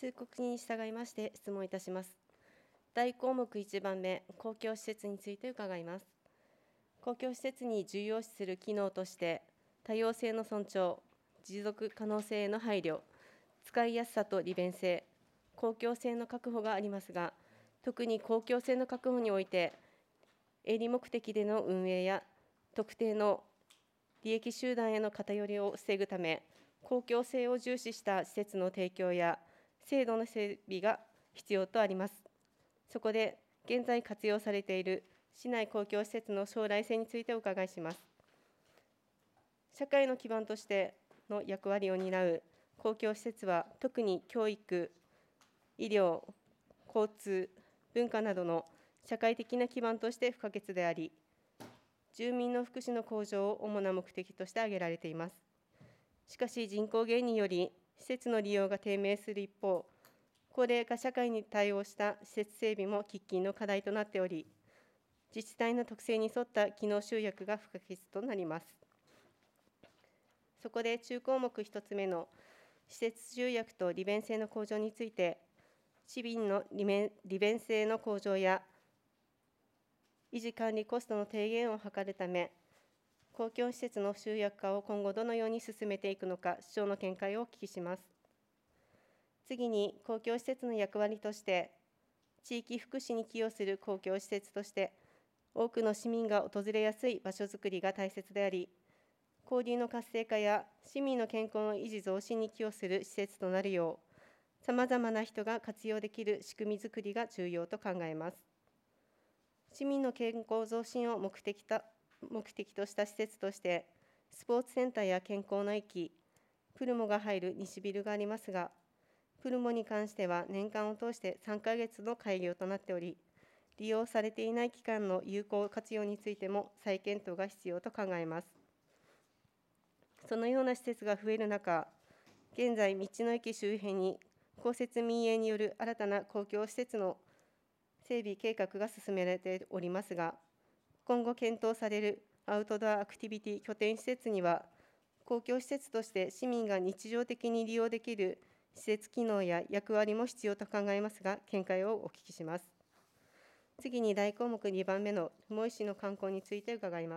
通告に従いまして質問いたします。第項目1番目、公共施設について伺います。公共施設に重要視する機能として、多様性の尊重、持続可能性への配慮、使いやすさと利便性、公共性の確保がありますが、特に公共性の確保において、営利目的での運営や特定の利益集団への偏りを防ぐため、公共性を重視した施設の提供や制度の整備が必要とあります。そこで、現在活用されている市内公共施設の将来性についてお伺いします。社会の基盤としての役割を担う公共施設は、特に教育、医療、交通、文化などの社会的な基盤として不可欠であり、住民の福祉の向上を主な目的として挙げられています。しかし、人口減により施設の利用が低迷する一方、高齢化社会に対応した施設整備も喫緊の課題となっており、自治体の特性に沿った機能集約が不可欠となります。そこで中項目1つ目の施設集約と利便性の向上について、市民の利便性の向上や維持管理コストの低減を図るため、公共施設の集約化を今後どのように進めていくのか、市長の見解をお聞きします。次に、公共施設の役割として、地域福祉に寄与する公共施設として、多くの市民が訪れやすい場所づくりが大切であり、交流の活性化や市民の健康の維持増進に寄与する施設となるよう、さまざまな人が活用できる仕組みづくりが重要と考えます。市民の健康増進を目的とした施設として、スポーツセンターや健康の駅、プルモが入る西ビルがありますが、プルモに関しては年間を通して3ヶ月の開業となっており、利用されていない期間の有効活用についても再検討が必要と考えます。そのような施設が増える中、現在、道の駅周辺に公設民営による新たな公共施設の整備計画が進められておりますが、今後検討されるアウトドアアクティビティ拠点施設には、公共施設として市民が日常的に利用できる施設機能や役割も必要と考えますが、見解をお聞きします。次に大項目2番目の留萌市の観光について伺います。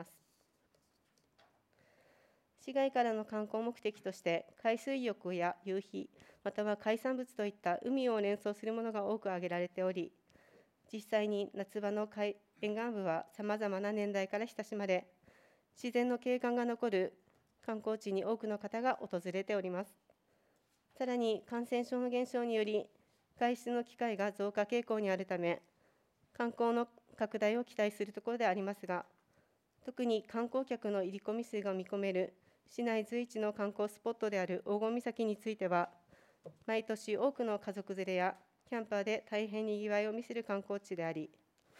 市外からの観光目的として、海水浴や夕日、または海産物といった海を連想するものが多く挙げられており、実際に夏場の沿岸部はさまざまな年代から親しまれ、自然の景観が残る観光地に多くの方が訪れております。さらに感染症の減少により、外出の機会が増加傾向にあるため、観光の拡大を期待するところでありますが、特に観光客の入り込み数が見込める市内随一の観光スポットである黄金岬については、毎年多くの家族連れやキャンパーで大変にぎわいを見せる観光地であり、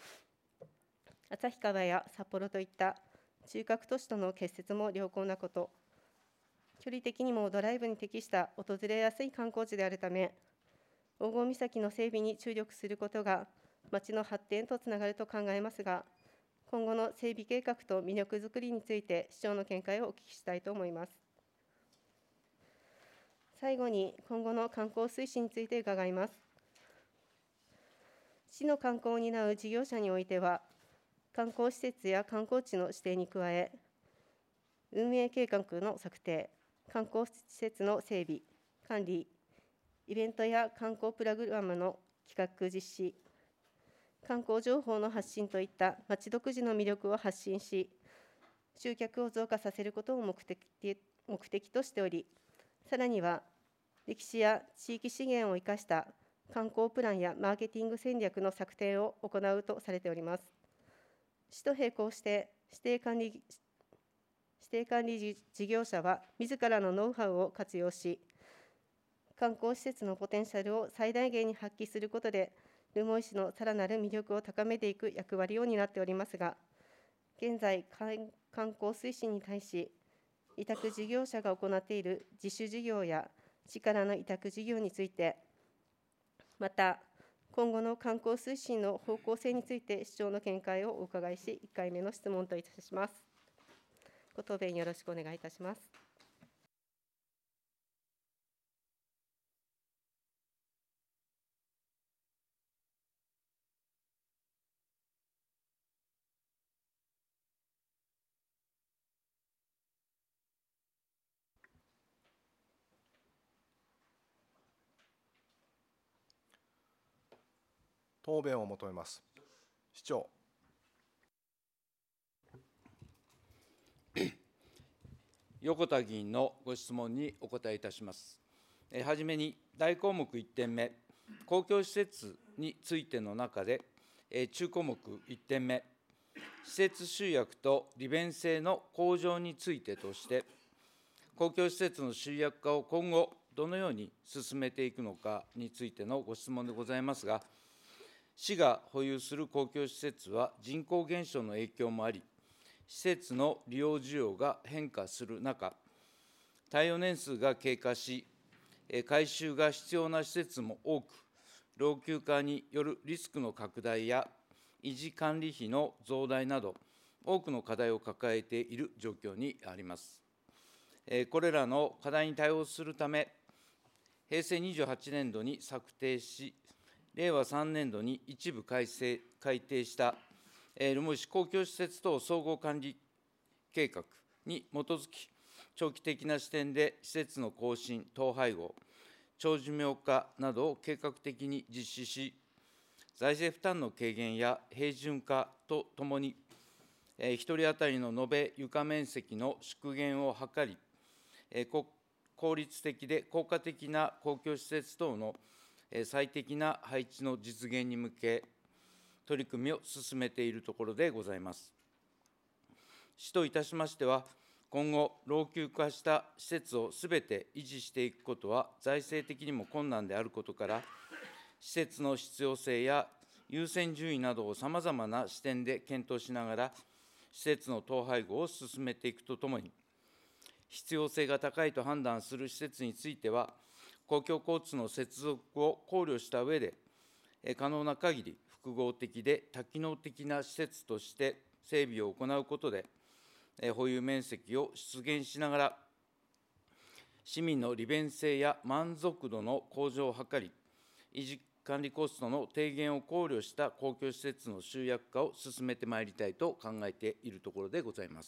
旭川や札幌といった中核都市との結節も良好なこと、距離的にもドライブに適した訪れやすい観光地であるため、黄金岬の整備に注力することが町の発展とつながると考えますが、今後の整備計画と魅力づくりについて市長の見解をお聞きしたいと思います。最後に、今後の観光推進について伺います。市の観光を担う事業者においては、観光施設や観光地の指定に加え、運営計画の策定、観光施設の整備、管理、イベントや観光プログラムの企画実施、観光情報の発信といった町独自の魅力を発信し、集客を増加させることを目的としており、さらには歴史や地域資源を生かした観光プランやマーケティング戦略の策定を行うとされております。市と並行して指定管理事業者は自らのノウハウを活用し、観光施設のポテンシャルを最大限に発揮することで、留萌市のさらなる魅力を高めていく役割を担っておりますが、現在、観光推進に対し、委託事業者が行っている自主事業や市からの委託事業について、また、今後の観光推進の方向性について市長の見解をお伺いし、1回目の質問といたします。ご答弁よろしくお願いいたします。 答弁を求めます。市長。 横田議員のご質問にお答えいたします。はじめに、大項目1点目、公共施設についての中で、中項目1点目、施設集約と利便性の向上についてとして、公共施設の集約化を今後、どのように進めていくのかについてのご質問でございますが、市が保有する公共施設は人口減少の影響もあり、施設の利用需要が変化する中、耐用年数が経過し、改修が必要な施設も多く、老朽化によるリスクの拡大や維持管理費の増大など、多くの課題を抱えている状況にあります。これらの課題に対応するため、平成28年度に策定し、令和3年度に一部改定した留萌市公共施設等総合管理計画に基づき、長期的な視点で施設の更新、統廃合、長寿命化などを計画的に実施し、財政負担の軽減や平準化とともに、1人当たりの延べ床面積の縮減を図り、効率的で効果的な公共施設等の最適な配置の実現に向け、取り組みを進めているところでございます。市といたしましては、今後、老朽化した施設をすべて維持していくことは、財政的にも困難であることから、施設の必要性や優先順位などをさまざまな視点で検討しながら、施設の統廃合を進めていくとともに、必要性が高いと判断する施設については、公共交通の接続を考慮した上で、可能な限り複合的で多機能的な施設として整備を行うことで、保有面積を出現しながら、市民の利便性や満足度の向上を図り、維持管理コストの低減を考慮した公共施設の集約化を進めてまいりたいと考えているところでございます。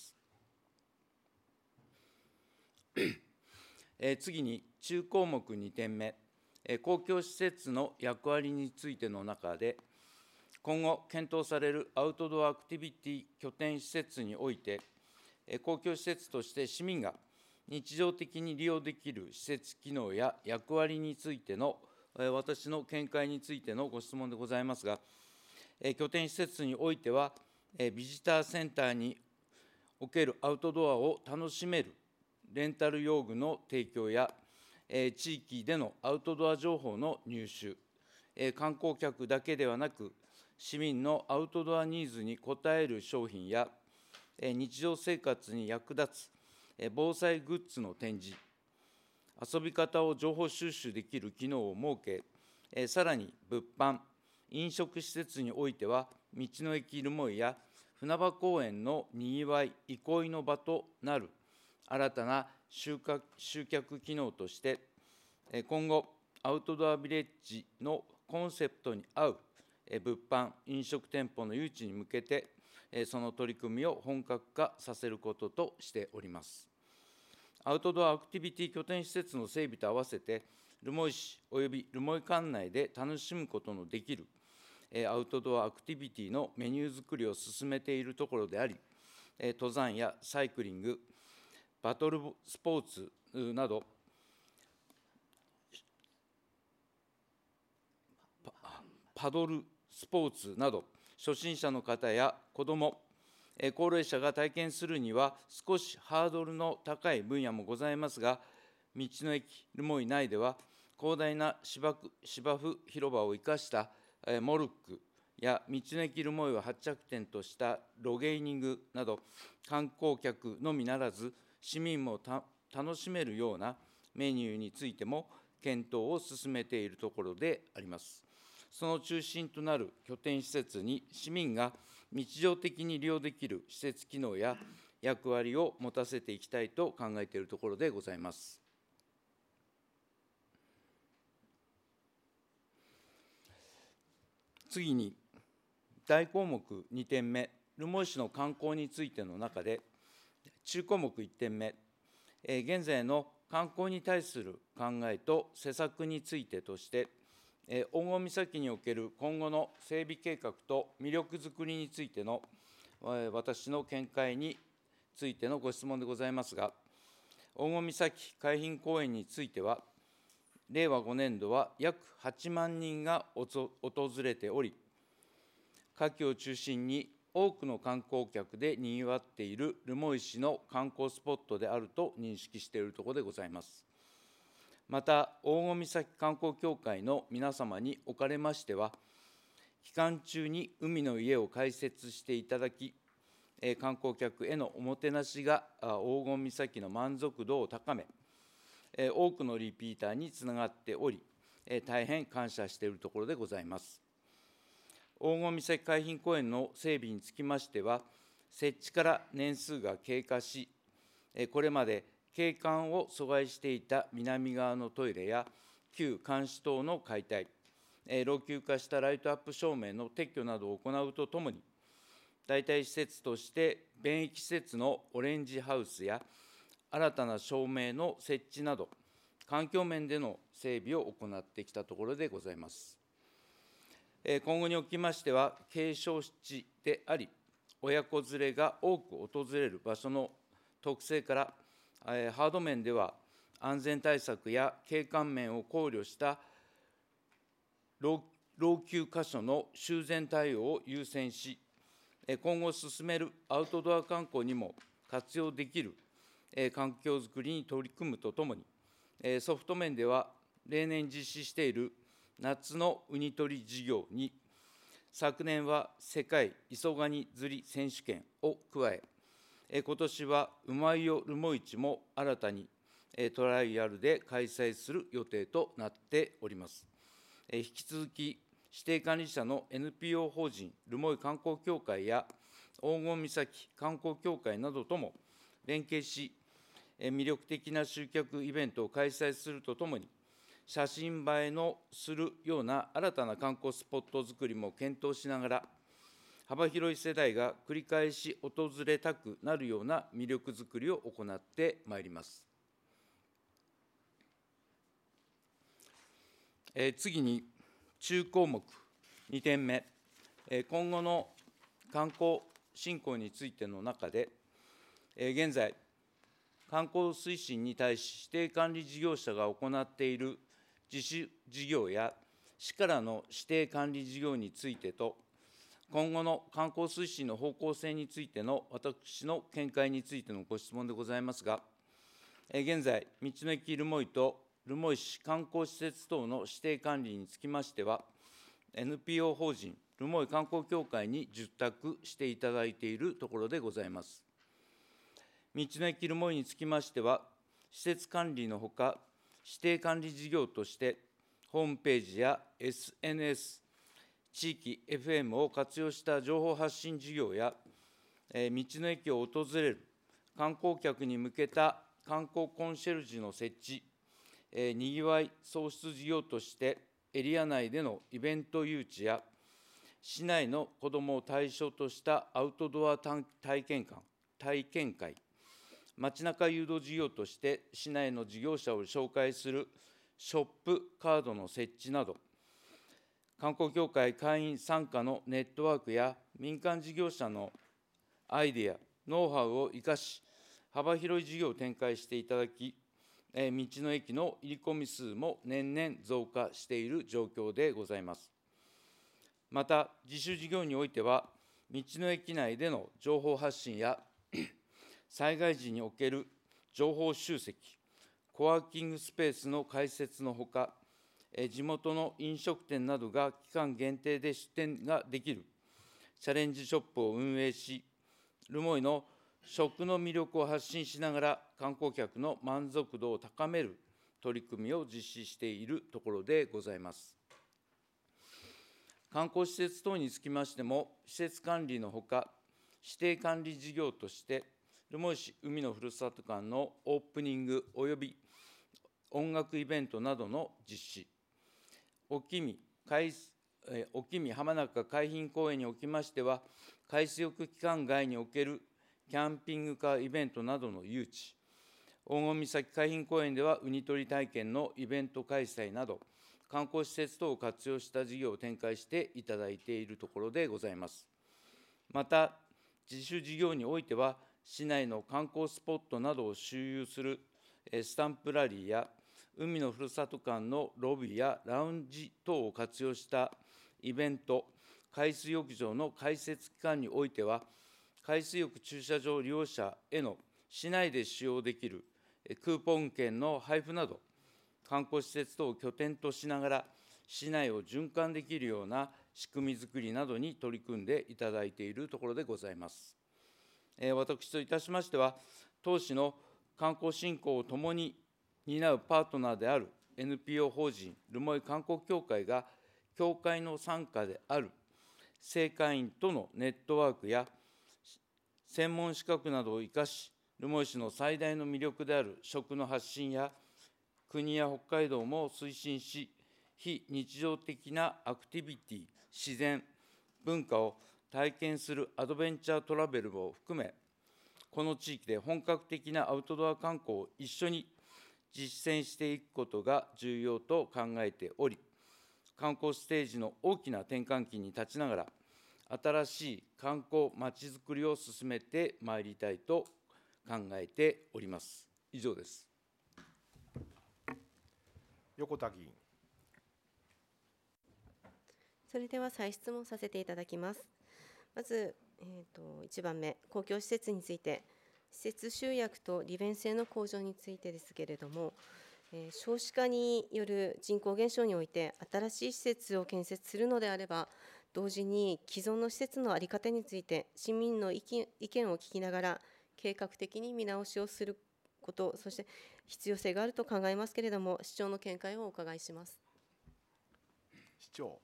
次に、中項目2点目、公共施設の役割についての中で、今後検討されるアウトドアアクティビティ拠点施設において、公共施設として市民が日常的に利用できる施設機能や役割についての私の見解についてのご質問でございますが、拠点施設においては、ビジターセンターにおけるアウトドアを楽しめるレンタル用具の提供や、地域でのアウトドア情報の入手、観光客だけではなく、市民のアウトドアニーズに応える商品や、日常生活に役立つ防災グッズの展示、遊び方を情報収集できる機能を設け、さらに物販、飲食施設においては、道の駅留萌や船場公園のにぎわい、憩いの場となる新たな集客機能として、今後、アウトドアビレッジのコンセプトに合う物販、飲食店舗の誘致に向けて、その取り組みを本格化させることとしております。アウトドアアクティビティ拠点施設の整備と合わせて、留萌市および留萌管内で楽しむことのできるアウトドアアクティビティのメニュー作りを進めているところであり、登山やサイクリング、バトルスポーツなど、パドルスポーツなど、初心者の方や子ども、高齢者が体験するには少しハードルの高い分野もございますが、道の駅留萌内では、広大な芝生広場を生かしたモルックや道の駅留萌を発着点としたロゲーニングなど、観光客のみならず、市民も楽しめるようなメニューについても検討を進めているところであります。その中心となる拠点施設に市民が日常的に利用できる施設機能や役割を持たせていきたいと考えているところでございます。次に、大項目2点目、留萌市の観光についての中で、中項目1点目、現在の観光に対する考えと施策についてとして、 黄金岬における今後の整備計画と魅力づくりについての私の見解についてのご質問でございますが、黄金岬海浜公園については、令和5年度は約8万人が訪れており、夏季を中心に多くの観光客でにぎわっている留萌市の観光スポットであると認識しているところでございます。また、黄金岬観光協会の皆様におかれましては、期間中に海の家を開設していただき、観光客へのおもてなしが黄金岬の満足度を高め、多くのリピーターにつながっており、大変感謝しているところでございます。黄金岬海浜公園の整備につきましては、設置から年数が経過し、これまで景観を阻害していた南側のトイレや旧監視塔の解体、老朽化したライトアップ照明の撤去などを行うとともに、代替施設として便益施設のオレンジハウスや新たな照明の設置など、環境面での整備を行ってきたところでございます。今後におきましては、景勝地であり、親子連れが多く訪れる場所の特性から、ハード面では安全対策や景観面を考慮した老朽箇所の修繕対応を優先し、今後進めるアウトドア観光にも活用できる環境づくりに取り組むとともに、ソフト面では例年実施している夏のウニ取り事業に、昨年は世界磯ガニ釣り選手権を加え、今年はうまいよ留萌市も新たにトライアルで開催する予定となっております。引き続き、指定管理者の NPO 法人留萌観光協会や黄金岬観光協会などとも連携し、魅力的な集客イベントを開催するとともに、写真映えのするような新たな観光スポットづくりも検討しながら、幅広い世代が繰り返し訪れたくなるような魅力づくりを行ってまいります。次に、中項目2点目、今後の観光振興についての中で、現在、観光推進に対し指定管理事業者が行っている自主事業や市からの指定管理事業についてと、今後の観光推進の方向性についての私の見解についてのご質問でございますが、現在、道の駅留萌と留萌市観光施設等の指定管理につきましては、NPO 法人留萌観光協会に受託していただいているところでございます。道の駅留萌につきましては、施設管理のほか、指定管理事業として、ホームページや SNS、地域 FM を活用した情報発信事業や、道の駅を訪れる観光客に向けた観光コンシェルジュの設置、にぎわい創出事業として、エリア内でのイベント誘致や、市内の子どもを対象としたアウトドア体験会、街中誘導事業として、市内の事業者を紹介するショップカードの設置など、観光協会会員参加のネットワークや民間事業者のアイデア、ノウハウを生かし、幅広い事業を展開していただき、道の駅の入り込み数も年々増加している状況でございます。また、自主事業においては、道の駅内での情報発信や災害時における情報集積、コワーキングスペースの開設のほか、地元の飲食店などが期間限定で出店ができるチャレンジショップを運営し、留萌の食の魅力を発信しながら、観光客の満足度を高める取り組みを実施しているところでございます。観光施設等につきましても、施設管理のほか、指定管理事業として、留萌市海のふるさと館のオープニングおよび音楽イベントなどの実施、おきみ浜中海浜公園におきましては、海水浴期間外におけるキャンピングカーイベントなどの誘致、黄金岬海浜公園ではウニ取り体験のイベント開催など、 観光施設等を活用した事業を展開していただいているところでございます。また、自主事業においては、市内の観光スポットなどを周遊するスタンプラリーや、海のふるさと館のロビーやラウンジ等を活用したイベント、海水浴場の開設期間においては、海水浴駐車場利用者への市内で使用できるクーポン券の配布など、観光施設等を拠点としながら、市内を循環できるような仕組みづくりなどに取り組んでいただいているところでございます。私といたしましては、当市の観光振興をともに担うパートナーである NPO 法人留萌観光協会が、協会の傘下である正会員とのネットワークや、専門資格などを生かし、留萌市の最大の魅力である食の発信や、国や北海道も推進し、非日常的なアクティビティ、自然、文化を体験するアドベンチャートラベルを含め、この地域で本格的なアウトドア観光を一緒に実践していくことが重要と考えており、観光ステージの大きな転換期に立ちながら、新しい観光まちづくりを進めてまいりたいと考えております。以上です。 横田議員。 それでは再質問させていただきます。まず、1番目、公共施設について、施設集約と利便性の向上についてですけれども、少子化による人口減少において、新しい施設を建設するのであれば、同時に既存の施設の在り方について、市民の意見を聞きながら、計画的に見直しをすること、そして必要性があると考えますけれども、市長の見解をお伺いします。 市長。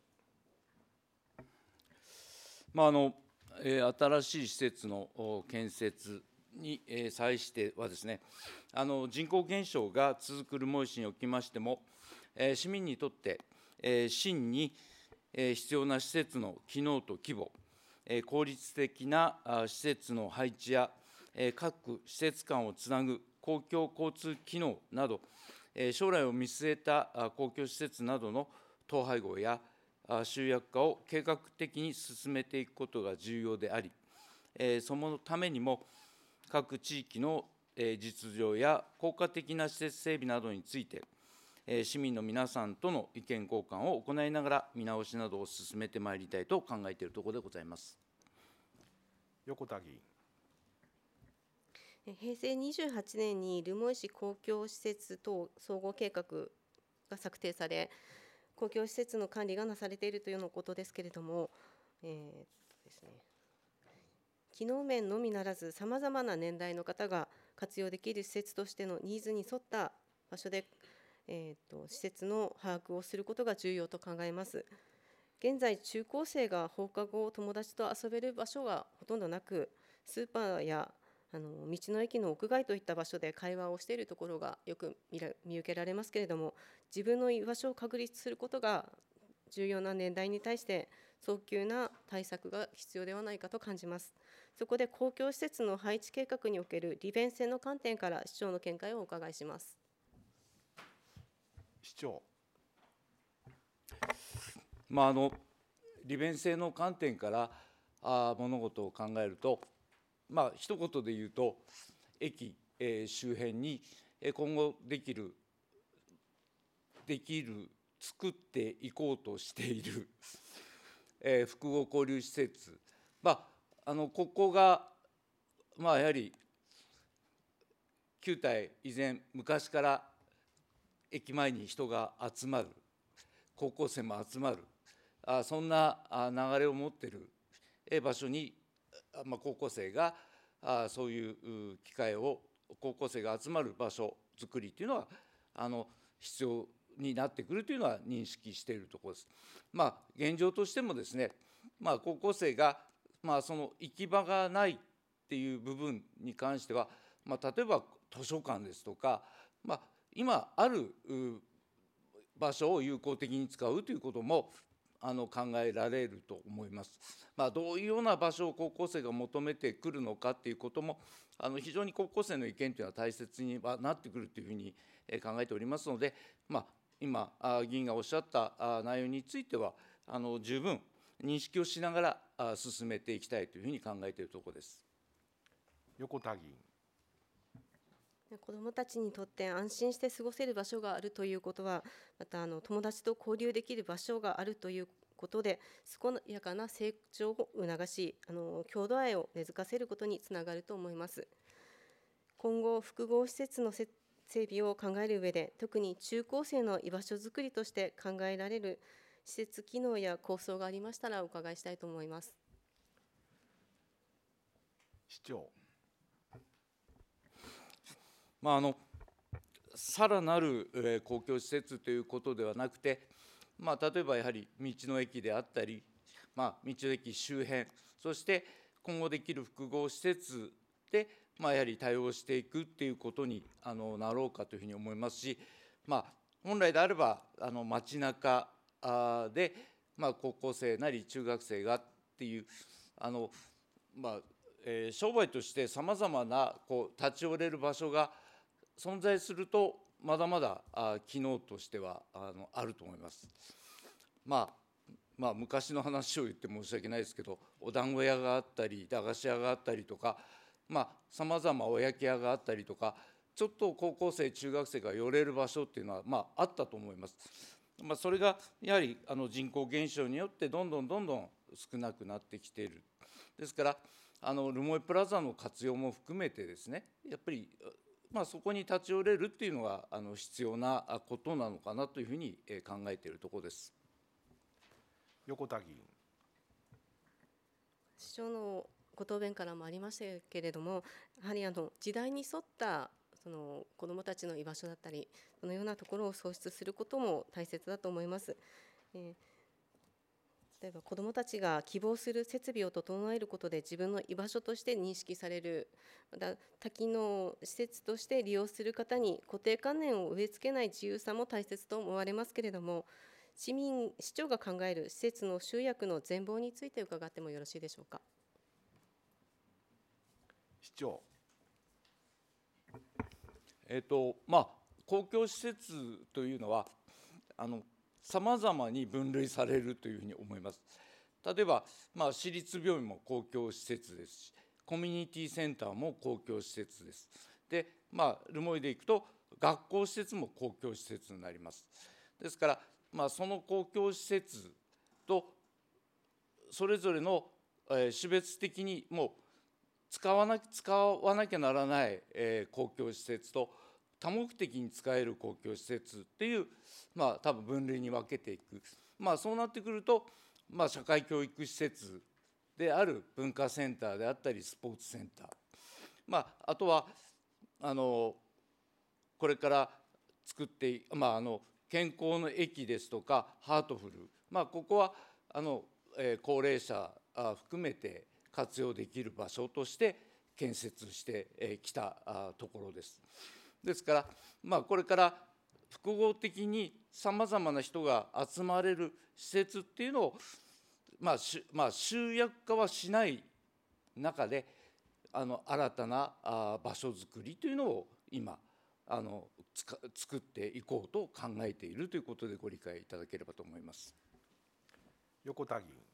新しい施設の建設に際してはですね、人口減少が続く留萌市におきましても、市民にとって真に必要な施設の機能と規模、効率的な施設の配置や各施設間をつなぐ公共交通機能など、将来を見据えた公共施設などの統廃合や集約化を計画的に進めていくことが重要であり、そのためにも各地域の実情や効果的な施設整備などについて、市民の皆さんとの意見交換を行いながら、見直しなどを進めてまいりたいと考えているところでございます。 横田議員。 平成28年に留萌市公共施設等総合計画が策定され、公共施設の管理がなされているというのことですけれども、ですね、機能面のみならず、さまざまな年代の方が活用できる施設としてのニーズに沿った場所で、施設の把握をすることが重要と考えます。現在、中高生が放課後、友達と遊べる場所がほとんどなく、スーパーや道の駅の屋外といった場所で会話をしているところがよく見受けられますけれども、自分の居場所を確立することが重要な年代に対して早急な対策が必要ではないかと感じます。そこで公共施設の配置計画における利便性の観点から市長の見解をお伺いします。 市長。 利便性の観点から物事を考えると、一言で言うと、駅周辺に今後できる作っていこうとしている複合交流施設、ここがやはり旧態依然、昔から駅前に人が集まる、高校生も集まる、そんな流れを持っている場所に、高校生がそういう機会を、高校生が集まる場所づくりというのは必要になってくるというのは認識しているところです。現状としてもですね、高校生がその行き場がないっていう部分に関しては、例えば図書館ですとか、今ある場所を有効的に使うということも考えられると思います。どういうような場所を高校生が求めてくるのかということも非常に高校生の意見というのは大切にはなってくるというふうに考えておりますので、 今、議員がおっしゃった内容については、十分認識をしながら進めていきたいというふうに考えているところです。 横田議員。 子どもたちにとって安心して過ごせる場所があるということは、また友達と交流できる場所があるということで、健やかな成長を促し、郷土愛を根付かせることにつながると思います。今後、複合施設の整備を考える上で、特に中高生の居場所づくりとして考えられる施設機能や構想がありましたらお伺いしたいと思います。 市長。 さらなる公共施設ということではなくて、例えばやはり道の駅であったり、道の駅周辺、そして今後できる複合施設で、やはり対応していくということになろうかというふうに思いますし、本来であれば街中で、高校生なり中学生がっていう商売としてさまざまな立ち寄れる場所が存在すると、まだまだ機能としてはあると思います。昔の話を言って申し訳ないですけど、お団子屋があったり駄菓子屋があったりとか、さまざまお焼き屋があったりとか、ちょっと高校生中学生が寄れる場所っていうのはあったと思います。それがやはり人口減少によってどんどん少なくなってきている。ですから留萌プラザの活用も含めてですね、やっぱりそこに立ち寄れるっていうのが必要なことなのかなというふうに考えているところです。 横田議員。 市長のご答弁からもありましたけれども、やはり時代に沿った子どもたちの居場所だったり、そのようなところを創出することも大切だと思います。例えば子どもたちが希望する設備を整えることで自分の居場所として認識される、また多機能施設として利用する方に固定観念を植え付けない自由さも大切と思われますけれども、市長が考える施設の集約の全貌について伺ってもよろしいでしょうか。 市長。 公共施設というのはさまざまに分類されるというふうに思います。例えば、私立病院も公共施設ですし、コミュニティセンターも公共施設です。で、留萌でいくと学校施設も公共施設になります。ですから、その公共施設とそれぞれの種別的にもう使わなきゃならない公共施設と多目的に使える公共施設っていう、多分分類に分けていく。そうなってくると、社会教育施設である文化センターであったりスポーツセンター、あとはこれから作って健康の駅ですとかハートフル、ここは高齢者含めて活用できる場所として建設してきたところです。ですから、これから複合的にさまざまな人が集まれる施設っていうのを、集約化はしない中で新たな場所づくりというのを今作っていこうと考えているということでご理解いただければと思います。 横田議員。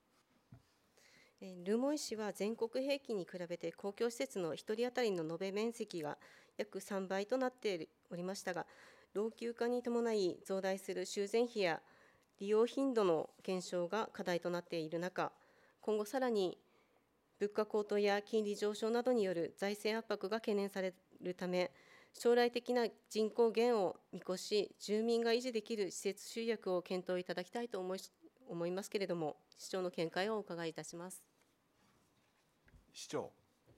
留萌市は全国平均に比べて公共施設の1人当たりの延べ面積が約3倍となっておりましたが、老朽化に伴い増大する修繕費や利用頻度の減少が課題となっている中、今後さらに物価高騰や金利上昇などによる財政圧迫が懸念されるため、将来的な人口減を見越し、住民が維持できる施設集約を検討いただきたいと思いますけれども、市長の見解をお伺いいたします。 市長。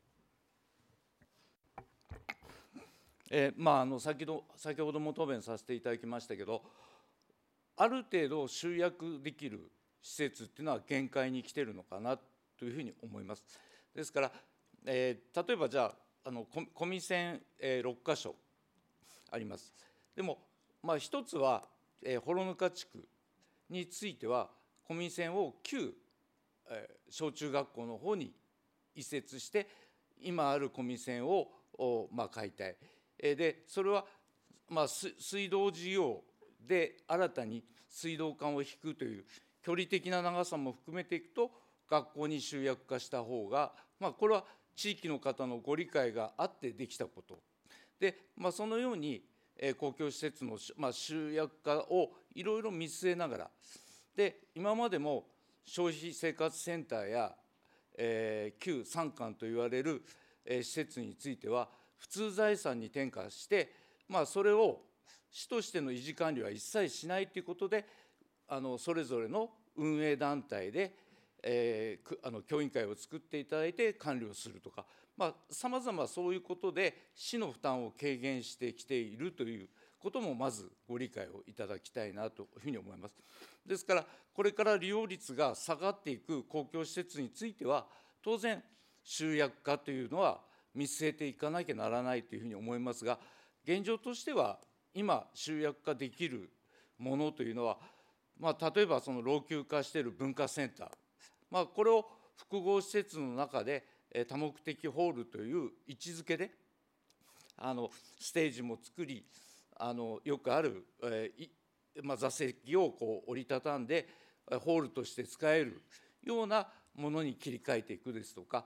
先ほども答弁させていただきましたけど、ある程度集約できる施設っていうのは限界に来ているのかなというふうに思います。ですから、例えばじゃあコミセン6カ所あります。でも、一つは幌ぬか地区についてはコミセンを旧小中学校の方に移設して、今あるコミセンを解体で、それは水道事業で新たに水道管を引くという距離的な長さも含めていくと、学校に集約化した方が、これは地域の方のご理解があってできたことで、そのように公共施設の集約化をいろいろ見据えながら、で今までも消費生活センターや、旧産官といわれる、施設については普通財産に転嫁して、それを市としての維持管理は一切しないということで、それぞれの運営団体で、協議会を作っていただいて管理をするとか、さまざまそういうことで市の負担を軽減してきているということもまずご理解をいただきたいなというふうに思います。ですからこれから利用率が下がっていく公共施設については、当然集約化というのは見据えていかなきゃならないというふうに思いますが、現状としては今集約化できるものというのは、例えばその老朽化している文化センター、これを複合施設の中で多目的ホールという位置づけでステージも作り、よくある座席を折りたたんでホールとして使えるようなものに切り替えていくですとか、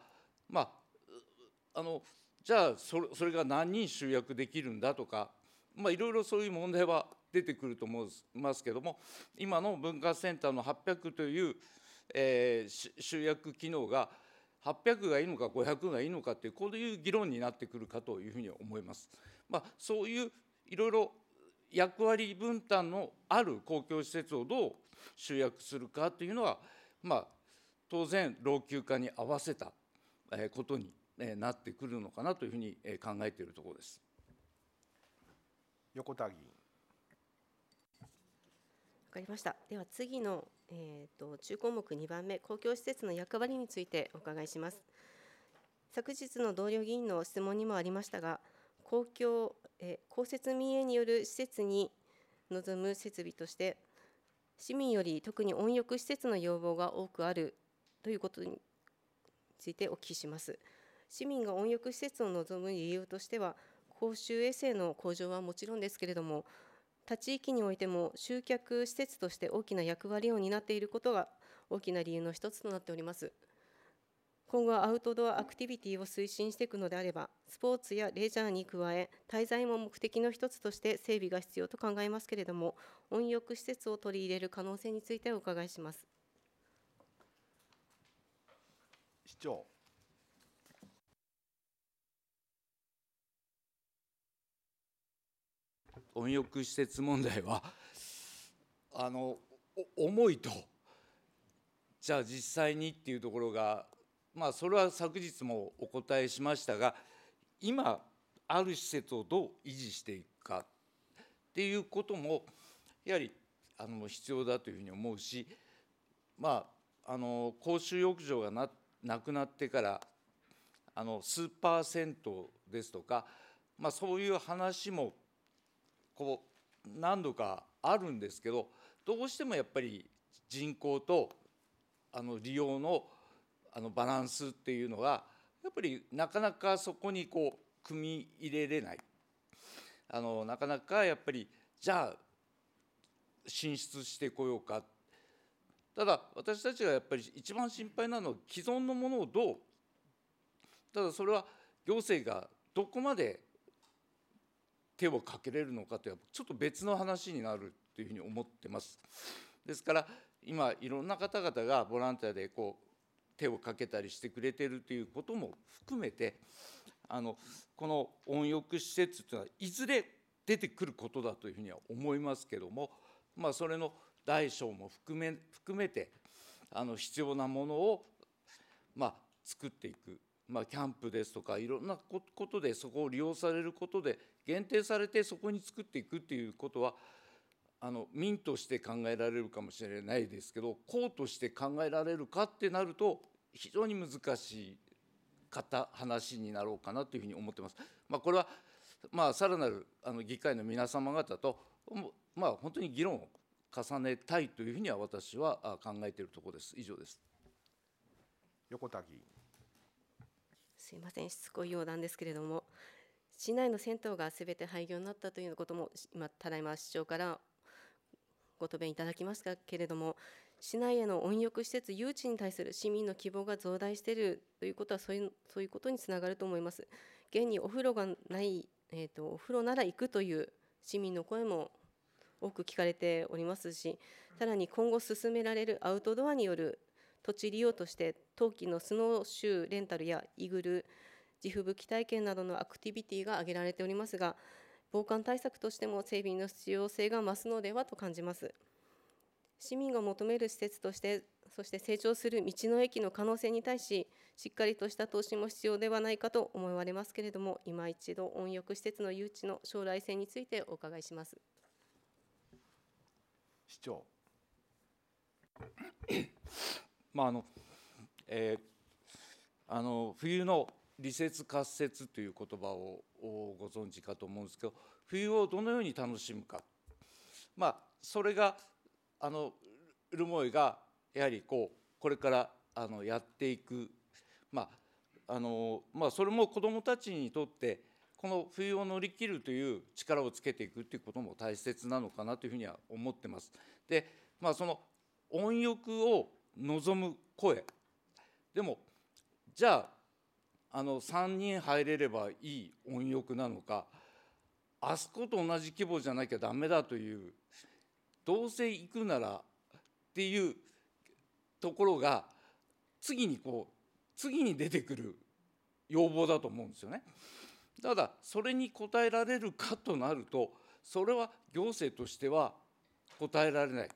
じゃあそれが何人集約できるんだとか、いろいろそういう問題は出てくると思いますけども、今の文化センターの800という、集約機能が800がいいのか500がいいのかっていう、こういう議論になってくるかというふうに思います。そういういろいろ役割分担のある公共施設をどう集約するかというのは、当然老朽化に合わせたことになってくるのかなというふうに考えているところです。 横田議員。 わかりました。では次の、中項目2番目、公共施設の役割についてお伺いします。昨日の同僚議員の質問にもありましたが、公設民営による施設に臨む設備として、市民より特に温浴施設の要望が多くあるということについてお聞きします。市民が温浴施設を望む理由としては、公衆衛生の向上はもちろんですけれども、他地域においても集客施設として大きな役割を担っていることが大きな理由の一つとなっております。今後はアウトドアアクティビティを推進していくのであれば、スポーツやレジャーに加え、滞在も目的の一つとして整備が必要と考えますけれども、温浴施設を取り入れる可能性についてお伺いします。 市長。 温浴施設問題は重いと、じゃあ実際にっていうところが、それは昨日もお答えしましたが、今ある施設をどう維持していくかっていうこともやはり必要だというふうに思うし、公衆浴場がなくなってからスーパー銭湯ですとか、そういう話も何度かあるんですけど、どうしてもやっぱり人口と利用のバランスっていうのがやっぱりなかなかそこに組み入れれない、なかなかやっぱりじゃあ進出してこようか。ただ私たちがやっぱり一番心配なのは既存のものをただそれは行政がどこまで手をかけれるのかというちょっと別の話になるというふうに思ってます。ですから今いろんな方々がボランティアで手をかけたりしてくれているということも含めて、この温浴施設というのはいずれ出てくることだというふうには思いますけども、それの大小も含めて必要なものを作っていく、キャンプですとかいろんなことでそこを利用されることで限定されてそこに作っていくっていうことは民として考えられるかもしれないですけど、公として考えられるかってなると非常に難しい話になろうかなというふうに思ってます。これはさらなる議会の皆様方と本当に議論を重ねたいというふうには私は考えているところです。以上です。 横田議員。 すいません、しつこいようなんですけれども、市内の銭湯がすべて廃業になったということもただいま市長からご答弁いただきましたけれども、市内への温浴施設誘致に対する市民の希望が増大しているということはそういうことにつながると思います。現にお風呂がない、お風呂なら行くという市民の声も多く聞かれておりますし、さらに今後進められるアウトドアによる土地利用として、冬季のスノーシューレンタルやイグル、地吹雪体験などのアクティビティが挙げられておりますが、防寒対策としても整備の必要性が増すのではと感じます。市民が求める施設として、そして成長する道の駅の可能性に対し、しっかりとした投資も必要ではないかと思われますけれども、今一度温浴施設の誘致の将来性についてお伺いします。 市長。 冬の利雪滑雪という言葉をご存知かと思うんですけど、冬をどのように楽しむか、それが留萌がやはりこれからやっていく、それも子どもたちにとってこの冬を乗り切るという力をつけていくということも大切なのかなというふうには思ってます。で、その温浴を望む声でも、じゃあ3人入れればいい温浴なのか、あそこと同じ規模じゃなきゃダメだという、どうせ行くならっていうところが次に出てくる要望だと思うんですよね。ただそれに応えられるかとなると、それは行政としては応えられない。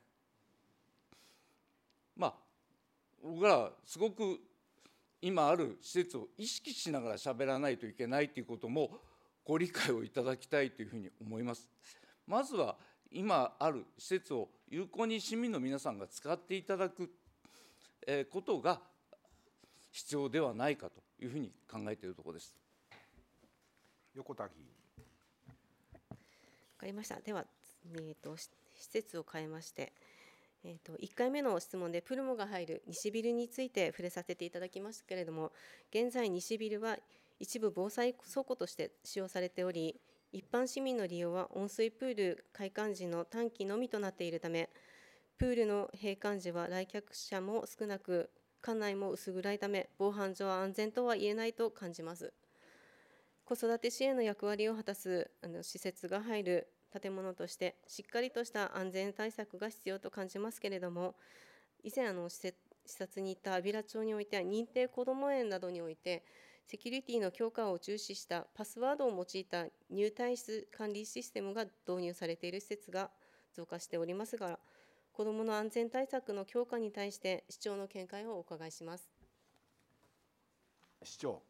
僕らはすごく今ある施設を意識しながら喋らないといけないということもご理解をいただきたいというふうに思います。まずは今ある施設を有効に市民の皆さんが使っていただくことが必要ではないかというふうに考えているところです。 横田議員。 わかりました。では、施設を変えまして、1回目の質問でプルモが入る西ビルについて触れさせていただきましたけれども、現在西ビルは一部防災倉庫として使用されており、一般市民の利用は温水プール開館時の短期のみとなっているため、プールの閉館時は来客者も少なく、館内も薄暗いため、防犯上安全とは言えないと感じます。子育て支援の役割を果たす施設が入る建物としてしっかりとした安全対策が必要と感じますけれども、以前視察に行った安平町においては、認定こども園などにおいてセキュリティの強化を重視したパスワードを用いた入退室管理システムが導入されている施設が増加しておりますが、子どもの安全対策の強化に対して市長の見解をお伺いします。 市長。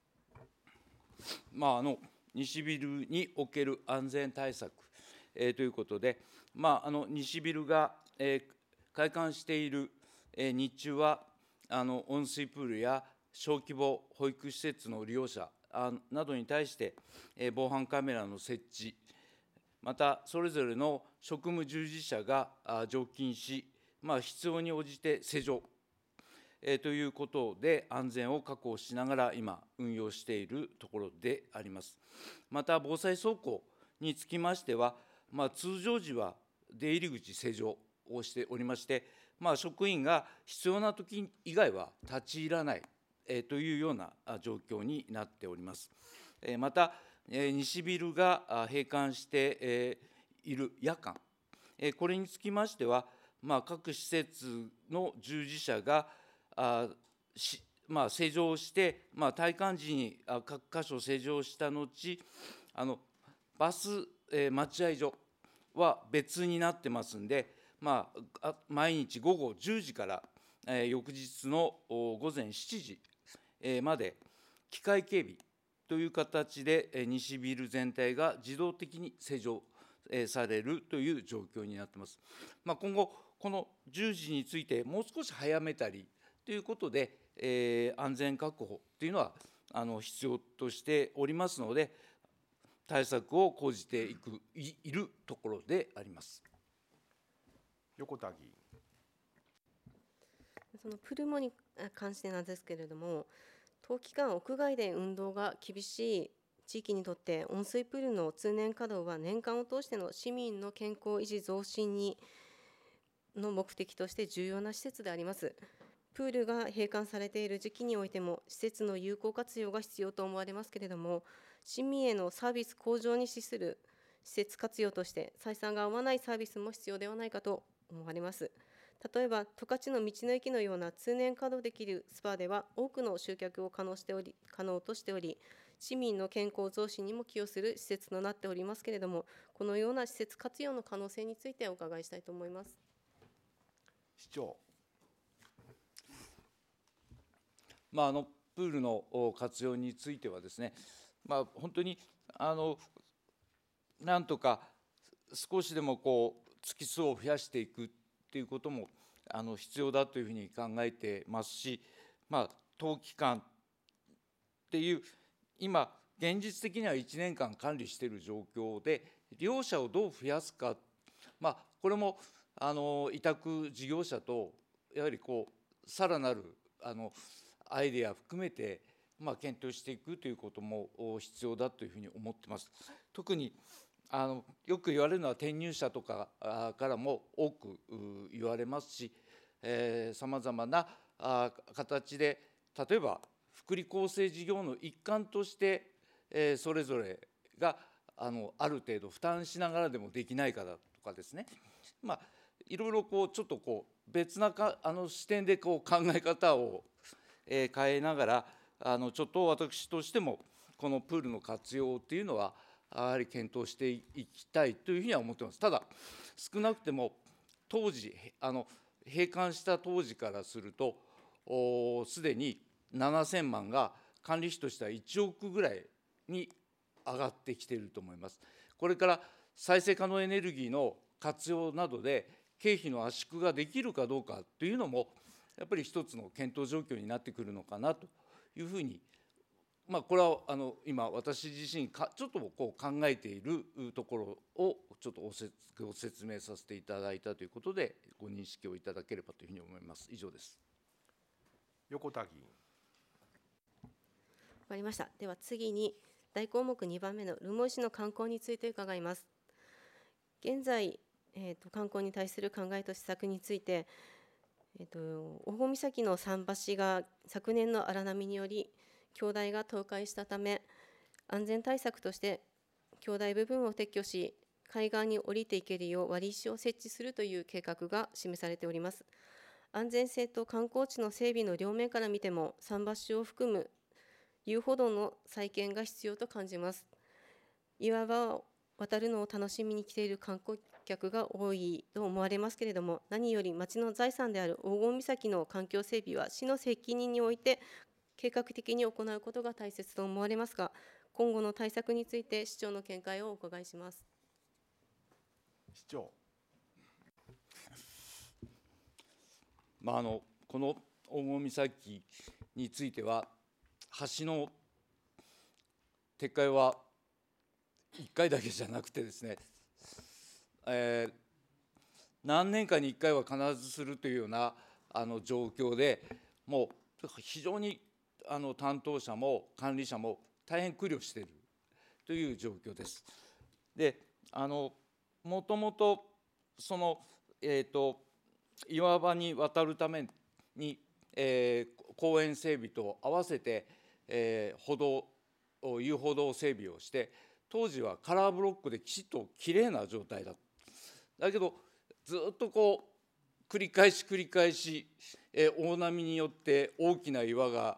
西ビルにおける安全対策、ということで、西ビルが、開館している、日中は温水プールや小規模保育施設の利用者などに対して、防犯カメラの設置、またそれぞれの職務従事者が常勤し、必要に応じて施錠、ということで安全を確保しながら今運用しているところであります。また防災倉庫につきましては、通常時は出入り口施錠をしておりまして、職員が必要な時以外は立ち入らない、というような状況になっております。また西ビルが閉館している夜間、これにつきましては、各施設の従事者が施錠して、退館時に各箇所施錠した後、バス待合所は別になってますんで、毎日午後10時から翌日の午前7時まで機械警備という形で西ビル全体が自動的に施錠されるという状況になっています。今後この10時についてもう少し早めたりということで、安全確保というのは必要としておりますので、対策を講じているところであります。 横田議員。 そのプルモに関してなんですけれども、冬期間屋外で運動が厳しい地域にとって温水プールの通年稼働は年間を通しての市民の健康維持増進にの目的として重要な施設であります。プールが閉館されている時期においても、施設の有効活用が必要と思われますけれども、市民へのサービス向上に資する施設活用として、採算が合わないサービスも必要ではないかと思われます。例えば、十勝の道の駅のような通年稼働できるスパでは、多くの集客を可能としており、市民の健康増進にも寄与する施設となっておりますけれども、このような施設活用の可能性についてお伺いしたいと思います。 市長。 プールの活用についてはですね、本当になんとか少しでも月数を増やしていくということも必要だというふうに考えてますし、冬期間っていう今現実的には1年間管理している状況で、利用者をどう増やすか、これも委託事業者とやはりさらなるアイデア含めて検討していくということも必要だというふうに思ってます。特によく言われるのは転入者とかからも多く言われますし、さまざまな形で、例えば福利厚生事業の一環として、それぞれがある程度負担しながらでもできないかだとかですね、いろいろちょっと別な視点で考え方を変えながら、ちょっと私としてもこのプールの活用というのはやはり検討していきたいというふうには思っています。ただ少なくても当時閉館した当時からするとすでに7000万が管理費としては1億ぐらいに上がってきていると思います。これから再生可能エネルギーの活用などで経費の圧縮ができるかどうかというのもやっぱり一つの検討状況になってくるのかなというふうに、これは今私自身ちょっと考えているところをちょっとご説明させていただいたということでご認識をいただければというふうに思います。以上です。 横田議員。 わかりました。では次に大項目2番目の留萌市の観光について伺います。現在、観光に対する考えと施策について、大郷岬の桟橋が昨年の荒波により橋台が倒壊したため、安全対策として橋台部分を撤去し、海岸に降りていけるよう割り石を設置するという計画が示されております。安全性と観光地の整備の両面から見ても、桟橋を含む遊歩道の再建が必要と感じます。岩場を渡るのを楽しみに来ている観光客が多いと思われますけれども、何より町の財産である黄金岬の環境整備は市の責任において計画的に行うことが大切と思われますが、今後の対策について市長の見解をお伺いします。 市長。 この黄金岬については、橋の撤回は1回だけじゃなくてですね、何年かに1回は必ずするというような状況で、もう非常に担当者も管理者も大変苦慮しているという状況です。で、もともとその岩場に渡るために、公園整備と合わせて、遊歩道整備をして、当時はカラーブロックできちっときれいな状態だ。だけどずっと繰り返し大波によって大きな岩が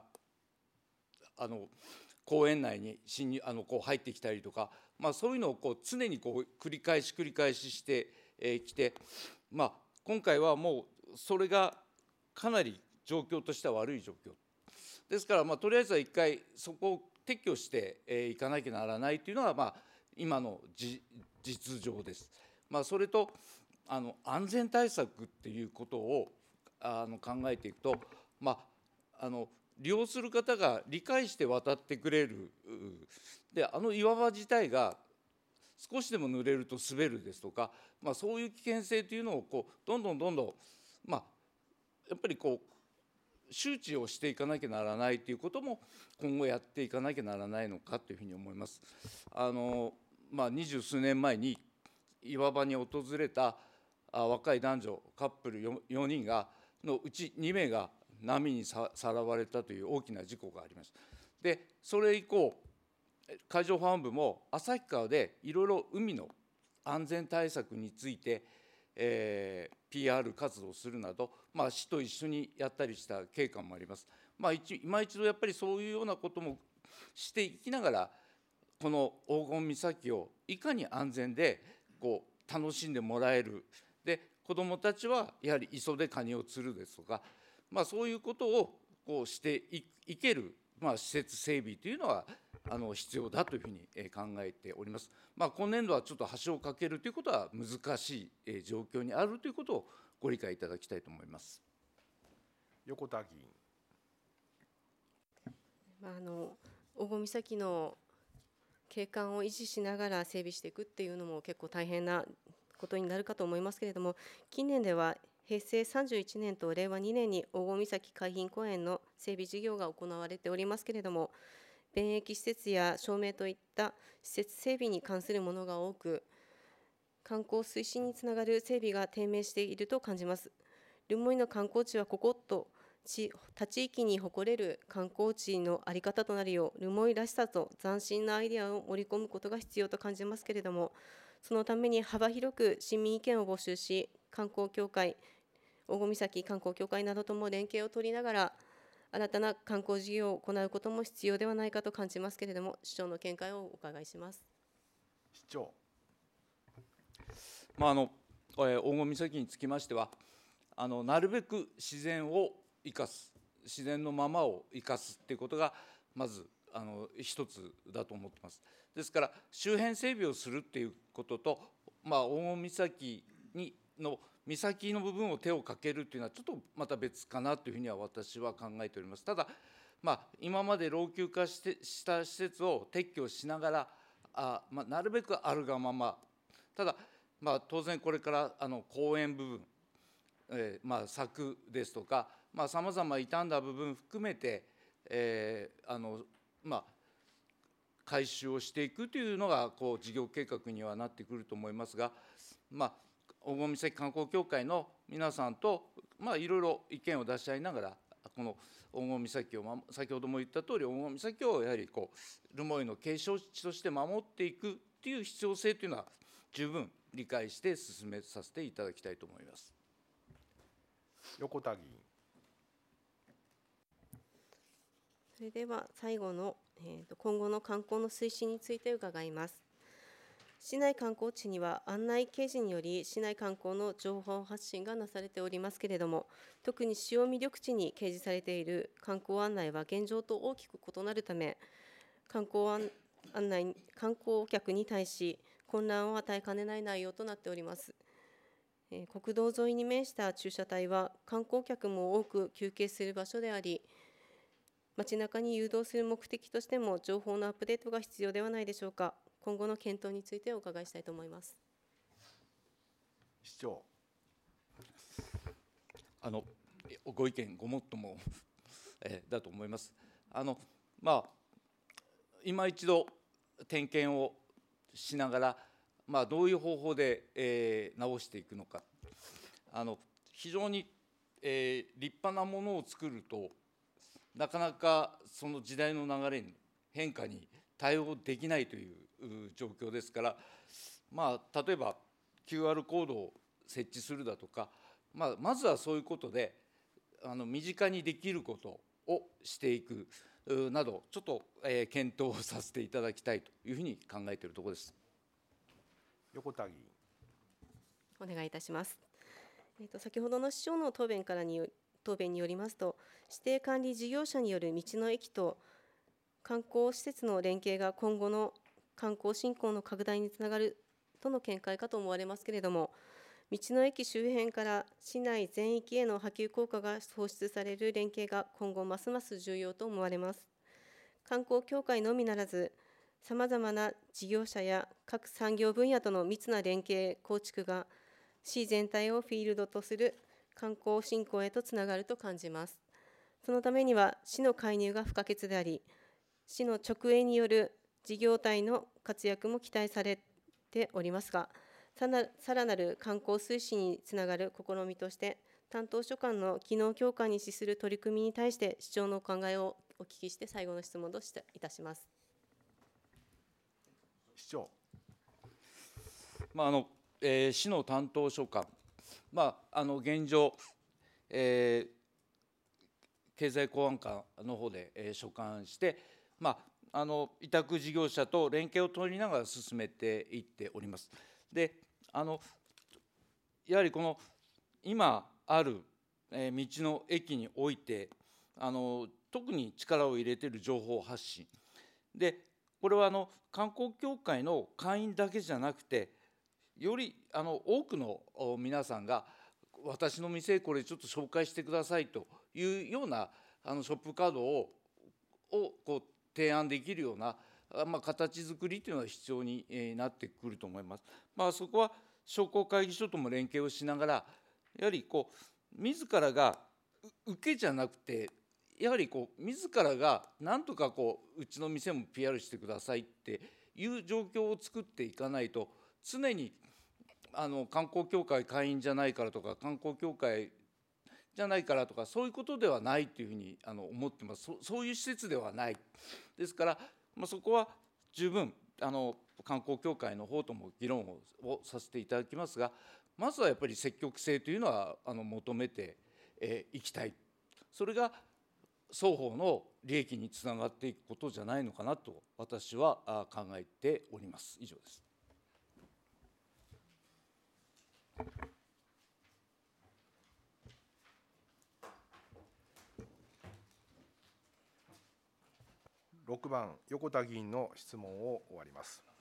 公園内に入ってきたりとか、そういうのを常に繰り返ししてきて、今回はもうそれがかなり状況としては悪い状況ですから、とりあえずは一回そこを撤去していかなきゃならないというのが、今の実情です。それと安全対策っていうことを考えていくと、利用する方が理解して渡ってくれる。で、岩場自体が少しでも濡れると滑るですとか、そういう危険性というのをどんどんやっぱり周知をしていかなきゃならないということも今後やっていかなきゃならないのかというふうに思います。20数年前に岩場に訪れた若い男女カップル 4人のうち2名が波にさらわれたという大きな事故がありました。でそれ以降海上保安部も旭川でいろいろ海の安全対策について、PR 活動をするなど、市と一緒にやったりした経過もあります。今一度やっぱりそういうようなこともしていきながら、この黄金岬をいかに安全で楽しんでもらえる、で子どもたちはやはり磯でカニを釣るですとか、そういうことをしていける、施設整備というのは必要だというふうに考えております。今年度はちょっと橋を架けるということは難しい状況にあるということをご理解いただきたいと思います。 横田議員。 黄金岬の景観を維持しながら整備していくっていうのも結構大変なことになるかと思いますけれども、近年では平成31年と令和2年に黄金岬海浜公園の整備事業が行われておりますけれども、便益施設や照明といった施設整備に関するものが多く、観光推進につながる整備が低迷していると感じます。留萌の観光地はここと他地域に誇れる観光地の在り方となるよう、留萌らしさと斬新なアイデアを盛り込むことが必要と感じますけれども、そのために幅広く市民意見を募集し、観光協会、黄金岬観光協会などとも連携を取りながら、新たな観光事業を行うことも必要ではないかと感じますけれども、市長の見解をお伺いします。 市長。 黄金岬につきましては、なるべく自然を生かす、自然のままを生かすということがまず一つだと思っています。ですから周辺整備をするっていうことと、黄金岬の岬の部分を手をかけるというのはちょっとまた別かなというふうには私は考えております。ただ、今まで老朽化した施設を撤去しながらなるべくあるがまま、ただ、当然これから公園部分、柵ですとかさまざま傷んだ部分含めて、改修をしていくというのが事業計画にはなってくると思いますが、黄金岬観光協会の皆さんと、いろいろ意見を出し合いながら、この黄金岬を先ほども言った通り、黄金岬をやはり留萌の景勝地として守っていくという必要性というのは十分理解して進めさせていただきたいと思います。 横田議員。 それでは最後の、今後の観光の推進について伺います。市内観光地には案内掲示により市内観光の情報発信がなされておりますけれども、特に主要魅力地に掲示されている観光案内は現状と大きく異なるため、観光客に対し混乱を与えかねない内容となっております。国道沿いに面した駐車帯は観光客も多く休憩する場所であり、街中に誘導する目的としても情報のアップデートが必要ではないでしょうか。今後の検討についてお伺いしたいと思います。 市長。 ご意見ごもっともだと思います。今一度点検をしながら、どういう方法で、直していくのか、非常に、立派なものを作るとなかなかその時代の流れに変化に対応できないという状況ですから、例えば QR コードを設置するだとか、まずはそういうことで身近にできることをしていくなど、ちょっと、検討をさせていただきたいというふうに考えているところです。 横田議員。 お願いいたします。先ほどの市長の答弁によりますと、指定管理事業者による道の駅と観光施設の連携が今後の観光振興の拡大につながるとの見解かと思われますけれども、道の駅周辺から市内全域への波及効果が創出される連携が今後ますます重要と思われます。観光協会のみならず、さまざまな事業者や各産業分野との密な連携構築が市全体をフィールドとする観光振興へとつながると感じます。そのためには市の介入が不可欠であり、市の直営による事業体の活躍も期待されておりますが、 さらなる観光推進につながる試みとして、担当所管の機能強化に資する取り組みに対して、市長のお考えをお聞きして、最後の質問といたします。 市長。 市の担当所管、現状、経済公安課の方で所管して、委託事業者と連携を取りながら進めていっております。で、やはりこの今ある道の駅において、特に力を入れている情報発信で、これは観光協会の会員だけじゃなくて、より多くの皆さんが、私の店これちょっと紹介してくださいというようなショップカードをこう提案できるような、形作りというのは必要になってくると思います。そこは商工会議所とも連携をしながら、やはり自らが受けじゃなくて、やはり自らがなんとかうちの店も PR してくださいっていう状況を作っていかないと、常に観光協会会員じゃないからとか、観光協会じゃないからとか、そういうことではないというふうに思ってます。そういう施設ではない。ですから、そこは十分観光協会の方とも議論をさせていただきますが、まずはやっぱり積極性というのは求めていきたい。それが双方の利益につながっていくことじゃないのかなと私は考えております。以上です。 6番、横田議員の質問を終わります。